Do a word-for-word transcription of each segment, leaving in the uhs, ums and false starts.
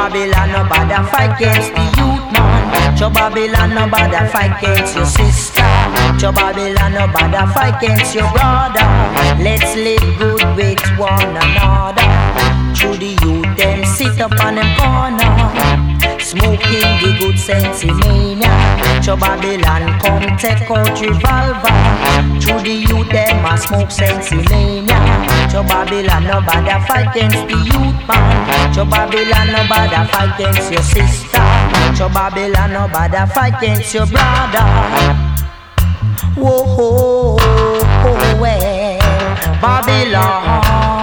Babylon, no bother fight against the youth man. Cho Babylon, no bother fight against your sister. Cho Babylon, no bother fight against your brother. Let's live good with one another. Through the youth, them sit up on them corner, smoking the good sense mania. Cho Babylon, come take out revolver. Through the youth, them a smoke sense mania. Cho Babylon, no bother fight against the youth man. Cho Babylon, no bother fight against your sister. Cho Babylon, no bother fight against your brother. Whoa, oh, oh, well, Babylon,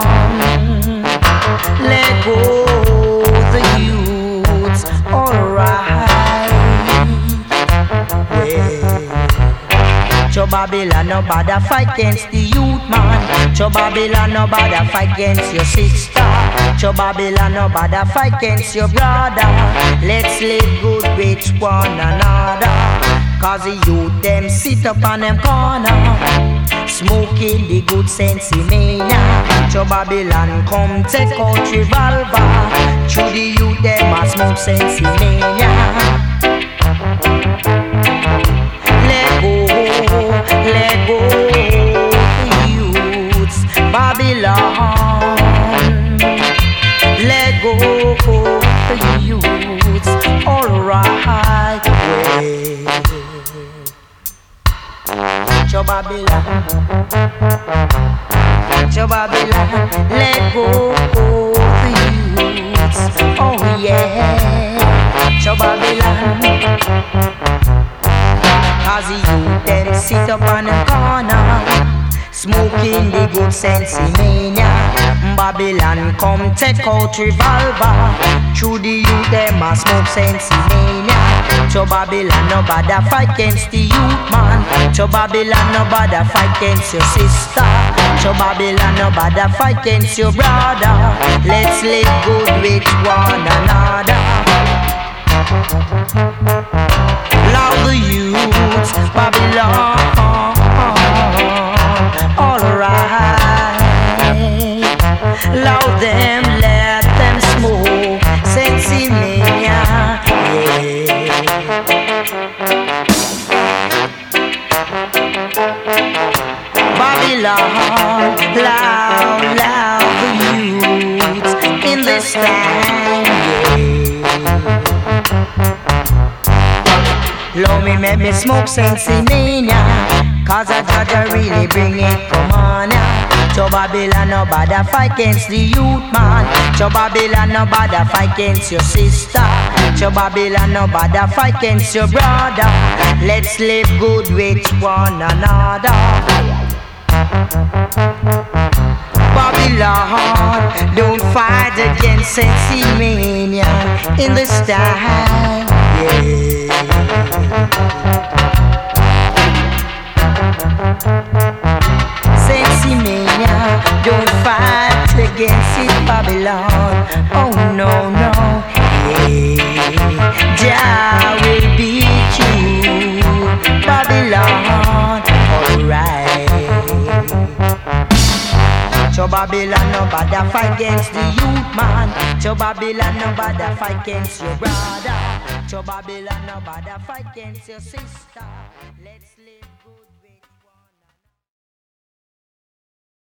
let go the youths, alright. Well, Cho Babylon, no bother fight against the youth man. Cho Babylon, no bother fight against your sister. Cho Babylon, no bother fight against your brother. Let's live good with one another. Cause the youth them sit up on them corner, smoking the good sense mania. Cho Babylon come take out revolver. Through the youth them a smoke sense mania. Let go, let go the youths, Babylon. Let go the youths, alright. Cho Babylon, Cho Babylon, let go the youths, oh yeah. Cho Babylon, cause the youth them sit up on the corner, smoking the good sense mania. Babylon come take out revolver. Through the youth them a smoke sense mania. Cho Babylon, no bother fight against the youth man. Cho Babylon, no bother fight against your sister. Cho Babylon, no bother fight against your brother. Let's live good with one another. Love the youths, Babylon, alright. Love them, let them smoke sense mania, yeah. Babylon, loud, loud the youths in this time, yeah. Love me, make me smoke sense mania. Cause I Jaja really bring it, come on now. Cho Babylon, no bother fight against the youth man. Cho Babylon, no bother fight against your sister. Cho Babylon, no bother fight against your brother. Let's live good with one another. Babylon, don't fight against sensimania in this time, yeah. Sensimania, don't fight against it, Babylon. Oh no, no, yeah. Jah will beat you, Babylon, alright. Cho Babylon, no bother fight against the youth man. Cho Babylon, no bother fight against your brother. Cho Babylon, no bother fight against your sister. Let's live good.